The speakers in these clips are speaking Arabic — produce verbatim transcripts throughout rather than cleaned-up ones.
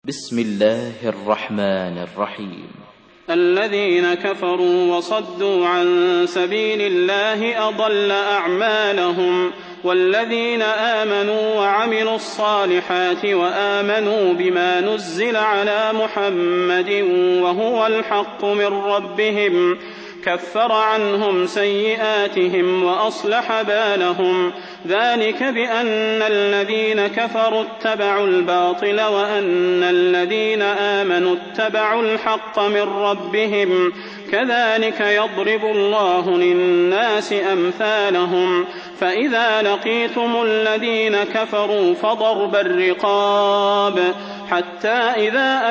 بسم الله الرحمن الرحيم. الذين كفروا وصدوا عن سبيل الله أضل أعمالهم، والذين آمنوا وعملوا الصالحات وآمنوا بما نزل على محمد وهو الحق من ربهم كفر عنهم سيئاتهم وأصلح بالهم، ذلك بأن الذين كفروا اتبعوا الباطل وأن الذين آمنوا اتبعوا الحق من ربهم، كذلك يضرب الله للناس أمثالهم. فإذا لقيتم الذين كفروا فضرب الرقاب حتى إذا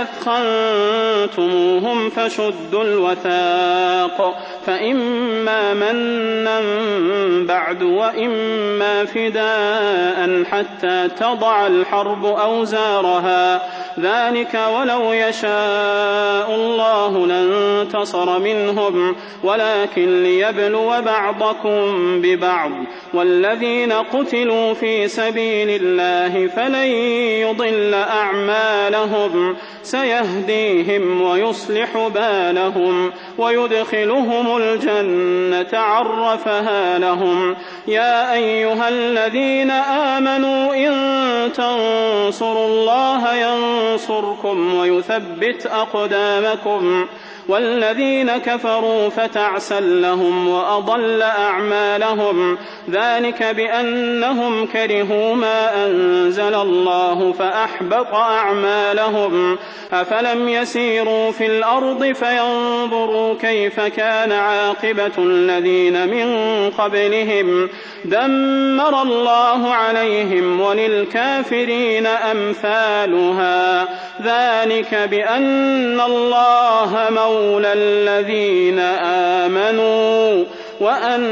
أثخنتموهم فشدوا الوثاق، فإما منا بعد وإما فداء حتى تضع الحرب أوزارها، ذلك ولو يشاء الله لانتصر منهم ولكن ليبلو بعضكم ببعض، والذين قتلوا في سبيل الله فلن يضل أعمالهم، سيهديهم ويصلح بالهم ويدخلهم الجنة عرفها لهم. يا أيها الذين آمنوا إن تنصروا الله ينصركم ويثبت أقدامكم، والذين كفروا فتعسا لهم وأضل أعمالهم، ذلك بأنهم كرهوا ما أنزل الله فأحبط أعمالهم. أفلم يسيروا في الأرض فينظروا كيف كان عاقبة الذين من قبلهم، دمر الله عليهم وللكافرين أمثالها، ذلك بأن الله مولى الذين آمنوا وأن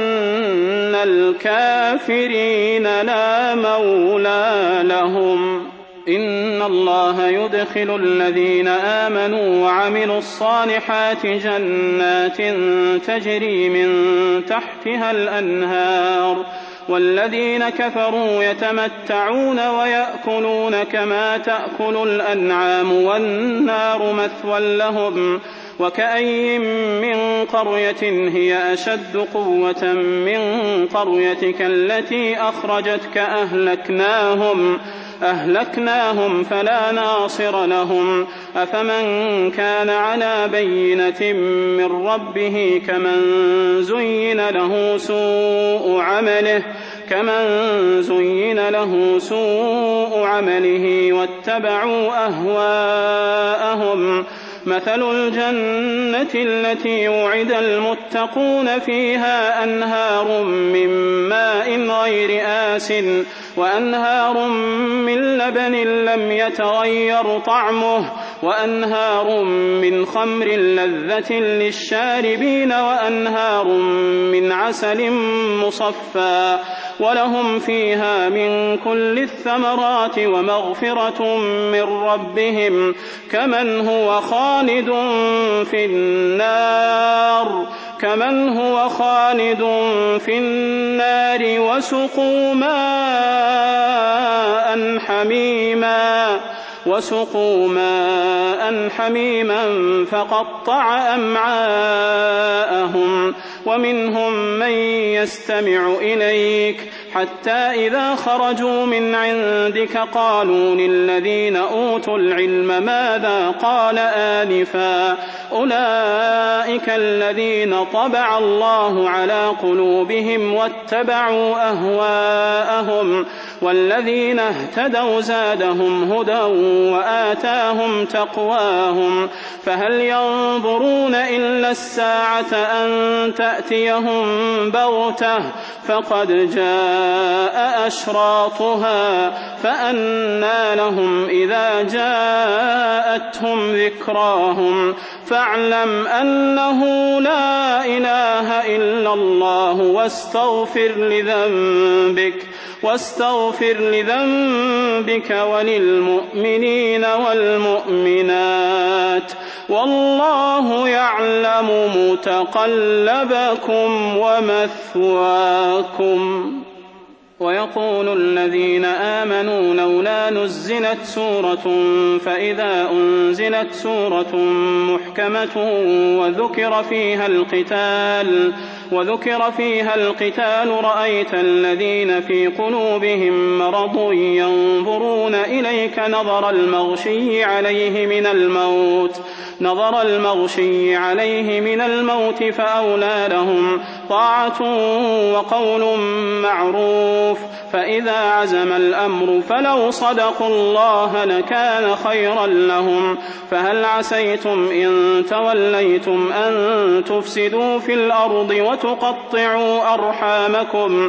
الكافرين لا مولى لهم. إن الله يدخل الذين آمنوا وعملوا الصالحات جنات تجري من تحتها الأنهار، والذين كفروا يتمتعون ويأكلون كما تأكل الأنعام والنار مثوى لهم. وكأي من قرية هي أشد قوة من قريتك التي أخرجتك أهلكناهم أهلكناهم فلا ناصر لهم. أفمن كان على بينة من ربه كمن زين له سوء عمله كمن زين له سوء عمله واتبعوا أهواءهم. مثل الجنة التي وعد المتقون فيها أنهار من ماء غير آسٍ وأنهار من لبن لم يتغير طعمه وأنهار من خمر لذة للشاربين وأنهار من عسل مصفى، ولهم فيها من كل الثمرات ومغفرة من ربهم، كمن هو خالد في النار كمن هو خالد في النار وسقوا ماء حميما وسقوا ماء حميما فقطع أمعاءهم. ومنهم من يستمع إليك حتى إذا خرجوا من عندك قالوا للذين أوتوا العلم ماذا قال آنفا، أولئك الذين طبع الله على قلوبهم واتبعوا أهواءهم، والذين اهتدوا زادهم هدى وآتاهم تقواهم. فهل ينظرون إلا الساعة أن تأتيهم بغتة فقد جاء أشراطها، فأنى لهم إذا جاءتهم ذكراهم. فاعلم أنه لا إله إلا الله واستغفر لذنبك واستغفر لذنبك وللمؤمنين والمؤمنات، والله يعلم متقلبكم ومثواكم. ويقول الذين آمنوا لولا نزلت سورة فإذا أنزلت سورة محكمة وذكر فيها القتال وذكر فيها القتال رأيت الذين في قلوبهم مرض ينظرون إليك نظر المغشي عليه من الموت نظر المغشي عليه من الموت فأولى لهم طاعة وقول معروف فإذا عزم الأمر فلو صدقوا الله لكان خيرا لهم فهل عسيتم إن توليتم أن تفسدوا في الأرض وتقطعوا أرحامكم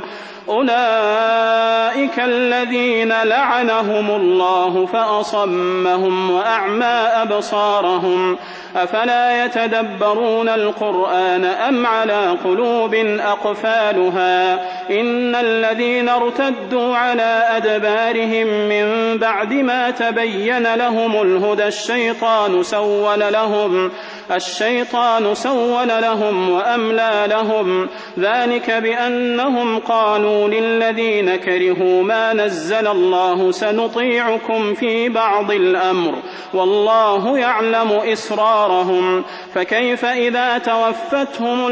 أولئك الذين لعنهم الله فأصمهم وأعمى أبصارهم أفلا يتدبرون القرآن أم على قلوب أقفالها إن الذين ارتدوا على أدبارهم من بعد ما تبين لهم الهدى الشيطان سول لهم الشيطان سول لهم وأملى لهم ذلك بأنهم قالوا للذين كرهوا ما نزل الله سنطيعكم في بعض الأمر والله يعلم إسرارهم فكيف إذا توفتهم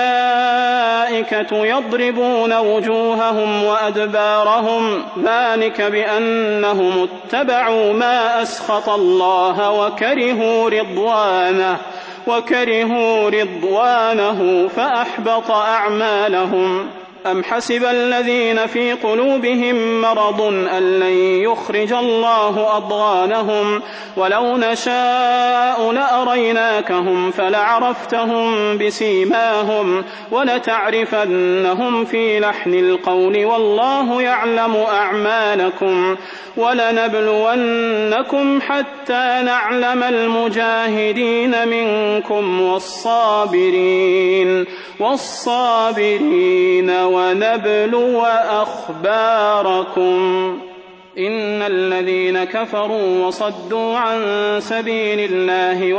الملائكة يضربون وجوههم وأدبارهم ذلك بأنهم اتبعوا ما أسخط الله وكرهوا رضوانه وكرهوا رضوانه فأحبط أعمالهم أم حسب الذين في قلوبهم مرض أن لن يخرج الله أضغانهم ولو نشاء لأريناكهم فلعرفتهم بسيماهم ولتعرفنهم في لحن القول والله يعلم أعمالكم ولنبلونكم حتى نعلم المجاهدين منكم والصابرين والصابرين ونبلو أخباركم إن الذين كفروا وصدوا عن سبيل الله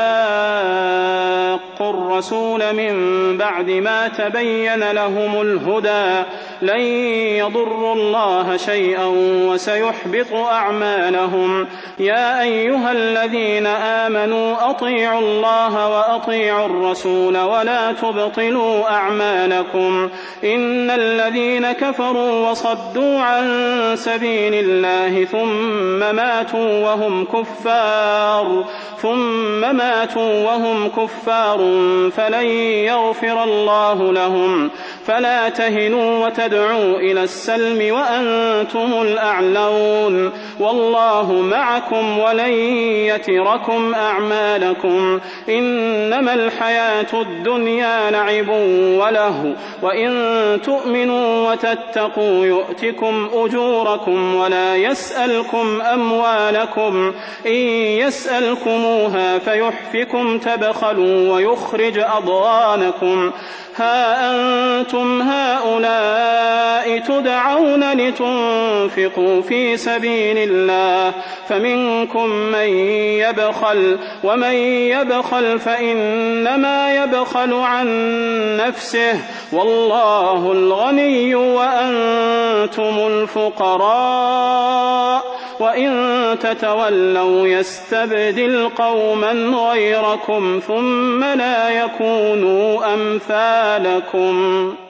وشاقوا الرسول من بعد ما تبين لهم الهدى لن يضروا الله شيئا وسيحبط أعمالهم يا أيها الذين آمنوا أطيعوا الله وأطيعوا الرسول ولا تبطلوا أعمالكم إن الذين كفروا وصدوا عن سبيل الله ثم ماتوا وهم كفار ثم ماتوا وهم كفار فلن يغفر الله لهم فلا تهنوا وتدعوا إلى السلم وأنتم الأعلون والله معكم ولن يتركم أعمالكم إنما الحياة الدنيا لعب ولهو وإن تؤمنوا وتتقوا يؤتكم أجوركم ولا يسألكم أموالكم إن يسألكموها فيحفكم تبخلوا ويخرج أضغانكم ها أنتم هؤلاء تدعون لتنفقوا في سبيل الله فمنكم من يبخل ومن يبخل فإنما يبخل عن نفسه والله الغني وأنتم الفقراء وإن تتولوا يستبدل قوما غيركم ثم لا يكونوا أمثالكم